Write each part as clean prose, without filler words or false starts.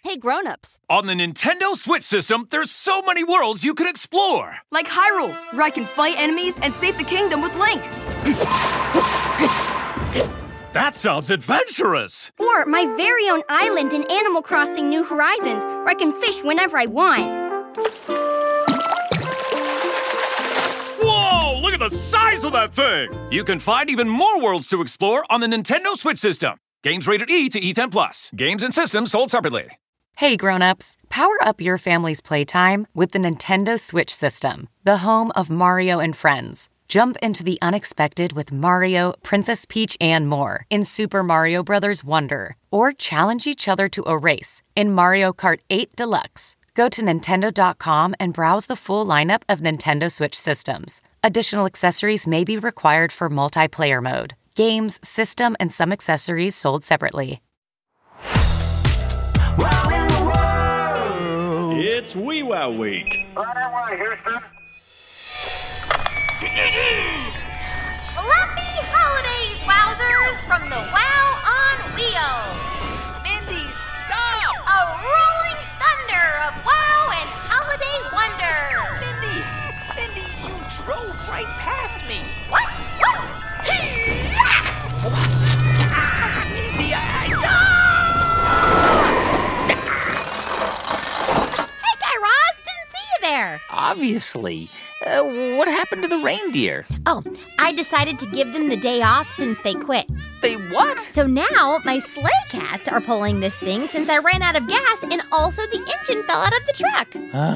Hey, grown-ups. On the Nintendo Switch system, there's so many worlds you can explore. Like Hyrule, where I can fight enemies and save the kingdom with Link. That sounds adventurous. Or my very own island in Animal Crossing New Horizons, where I can fish whenever I want. Whoa, look at the size of that thing. You can find even more worlds to explore on the Nintendo Switch system. Games rated E to E10+. Games and systems sold separately. Hey grown-ups, power up your family's playtime with the Nintendo Switch system, the home of Mario and Friends. Jump into the unexpected with Mario, Princess Peach, and more in Super Mario Bros. Wonder. Or challenge each other to a race in Mario Kart 8 Deluxe. Go to Nintendo.com and browse the full lineup of Nintendo Switch systems. Additional accessories may be required for multiplayer mode. Games, system, and some accessories sold separately. Wow in the world! It's Wee Wow Week. Right away, Houston. Fluffy holidays, wowzers, from the Wow on Wheels. Mindy, stop! A rolling thunder of wow and holiday wonder. Mindy, you drove right past me. What? Mindy, Hey, Guy Raz, didn't see you there. Obviously. What happened to the reindeer? Oh, I decided to give them the day off since they quit. They what? So now my sleigh cats are pulling this thing since I ran out of gas and also the engine fell out of the truck.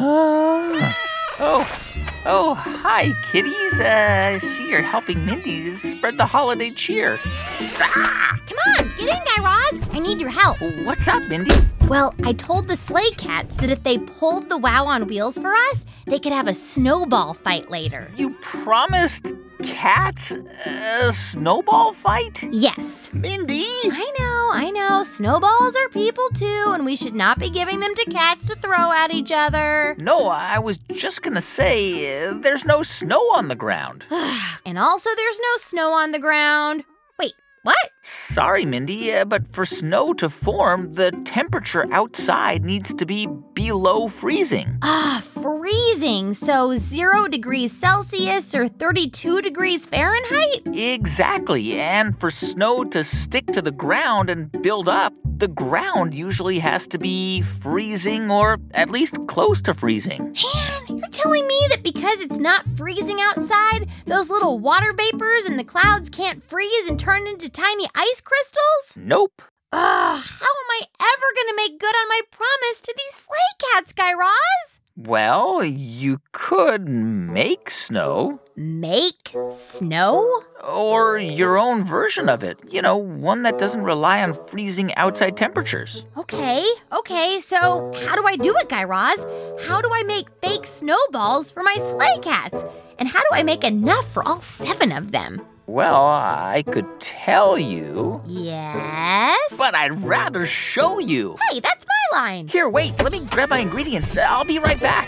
Oh, hi, kitties. I see you're helping Mindy spread the holiday cheer. Come on, get in, Guy Raz. I need your help. What's up, Mindy? Well, I told the sleigh cats that if they pulled the Wow on Wheels for us, they could have a snowball fight later. You promised cats a snowball fight? Yes. Mindy! I know. Snowballs are people too, and we should not be giving them to cats to throw at each other. No, I was just gonna say, there's no snow on the ground. And also there's no snow on the ground. Wait, what? Sorry, Mindy, but for snow to form, the temperature outside needs to be below freezing. Freezing. So 0 degrees Celsius or 32 degrees Fahrenheit? Exactly. And for snow to stick to the ground and build up, the ground usually has to be freezing or at least close to freezing. Man, you're telling me that because it's not freezing outside, those little water vapors in the clouds can't freeze and turn into tiny ice crystals? Nope. How am I ever going to make good on my promise to these sleigh cats, Guy Raz? Well, you could make snow. Make snow? Or your own version of it. You know, one that doesn't rely on freezing outside temperatures. Okay, so how do I do it, Guy Raz? How do I make fake snowballs for my sleigh cats? And how do I make enough for all 7 of them? Well, I could tell you. Yes? But I'd rather show you. Hey, that's my line. Here, wait, let me grab my ingredients. I'll be right back.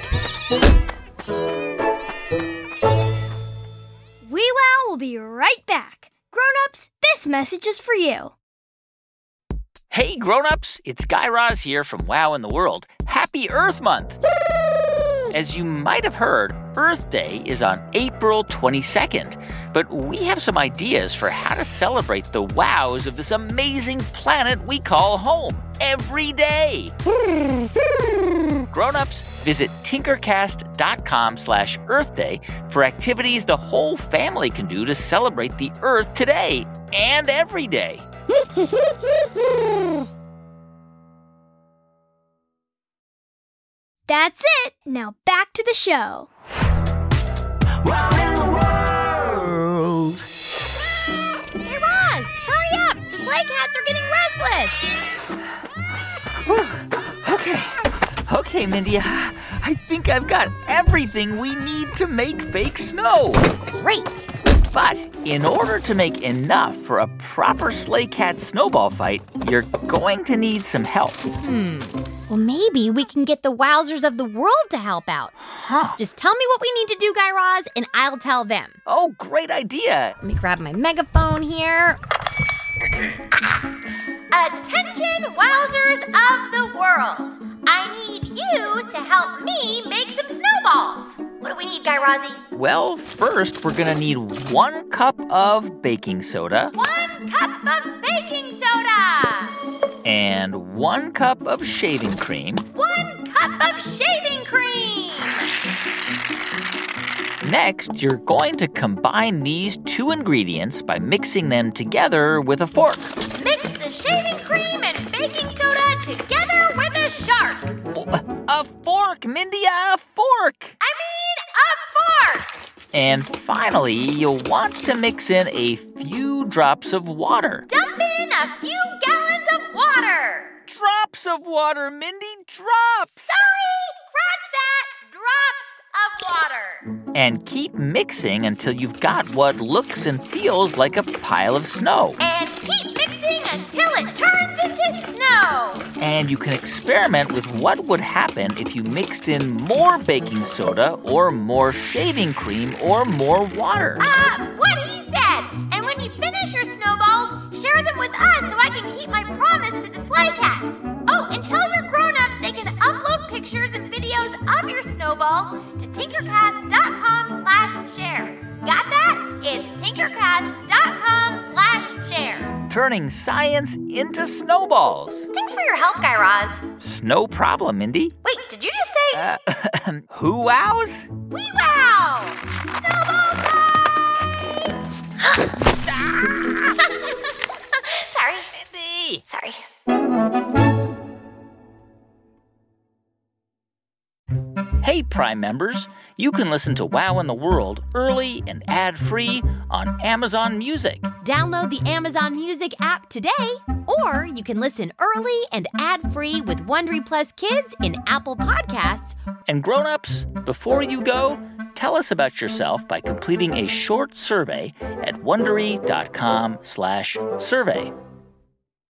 Wee Wow will be right back. Grown-ups, this message is for you. Hey, grown-ups, it's Guy Raz here from Wow in the World. Happy Earth Month! As you might have heard, Earth Day is on April 22nd, but we have some ideas for how to celebrate the wows of this amazing planet we call home every day. Grown-ups, visit tinkercast.com/Earth Day for activities the whole family can do to celebrate the Earth today and every day. That's it. Now back to the show. Wow in the world! Hey, Roz, hurry up. The sleigh cats are getting restless. Okay, Mindy. I think I've got everything we need to make fake snow. Great. But in order to make enough for a proper sleigh cat snowball fight, you're going to need some help. Well, maybe we can get the wowzers of the world to help out. Just tell me what we need to do, Guy Raz, and I'll tell them. Oh, great idea. Let me grab my megaphone here. Attention, wowzers of the world. to help me make some snowballs. What do we need, Guy Razzie? Well, first, we're going to need 1 cup of baking soda. 1 cup of baking soda. And 1 cup of shaving cream. 1 cup of shaving cream. Next, you're going to combine these 2 ingredients by mixing them together with a fork. Mix the shaving cream and baking soda together with a shark. A fork, Mindy, a fork! I mean, a fork! And finally, you'll want to mix in a few drops of water. Dump in a few gallons of water. Drops of water, Mindy, drops! Sorry, scratch that. Drops of water. And keep mixing until you've got what looks and feels like a pile of snow. And keep mixing until it turns into snow. And you can experiment with what would happen if you mixed in more baking soda or more shaving cream or more water. What he said. And when you finish your snowballs, share them with us so I can keep my promise to the Sleigh Cats. Oh, and tell your grown-ups they can upload pictures and videos of your snowballs to tinkercast.com/share. Got that? It's tinkercast.com/share. Turning science into snowballs. Thanks for your help, Guy Raz. No problem, Mindy. Wait, did you just say... Who-wows? We wow! Snowball time! Sorry. Mindy! Sorry. Hey, Prime members, you can listen to Wow in the World early and ad-free on Amazon Music. Download the Amazon Music app today, or you can listen early and ad-free with Wondery Plus Kids in Apple Podcasts. And grown-ups, before you go, tell us about yourself by completing a short survey at Wondery.com/survey.